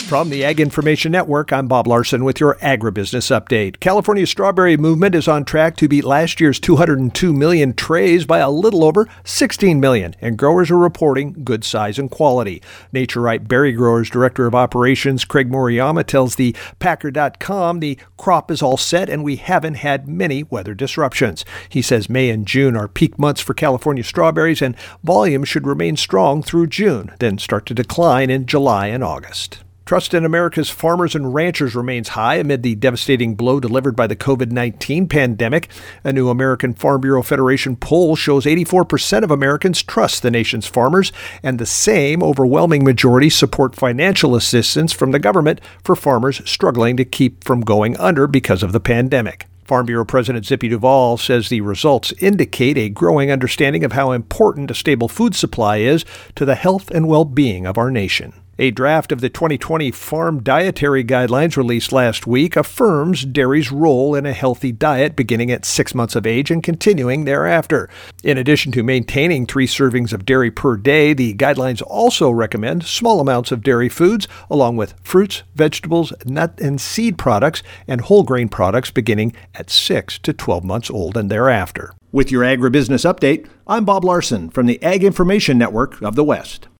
From the Ag Information Network, I'm Bob Larson with your agribusiness update. California's strawberry movement is on track to beat last year's 202 million trays by a little over 16 million, and growers are reporting good size and quality. Nature Right Berry Growers Director of Operations Craig Moriyama tells the Packer.com the crop is all set and we haven't had many weather disruptions. He says May and June are peak months for California strawberries and volume should remain strong through June, then start to decline in July and August. Trust in America's farmers and ranchers remains high amid the devastating blow delivered by the COVID-19 pandemic. A new American Farm Bureau Federation poll shows 84% of Americans trust the nation's farmers, and the same overwhelming majority support financial assistance from the government for farmers struggling to keep from going under because of the pandemic. Farm Bureau President Zippy Duvall says the results indicate a growing understanding of how important a stable food supply is to the health and well-being of our nation. A draft of the 2020 Farm Dietary Guidelines released last week affirms dairy's role in a healthy diet beginning at 6 months of age and continuing thereafter. In addition to maintaining 3 servings of dairy per day, the guidelines also recommend small amounts of dairy foods along with fruits, vegetables, nut and seed products, and whole grain products beginning at 6 to 12 months old and thereafter. With your agribusiness update, I'm Bob Larson from the Ag Information Network of the West.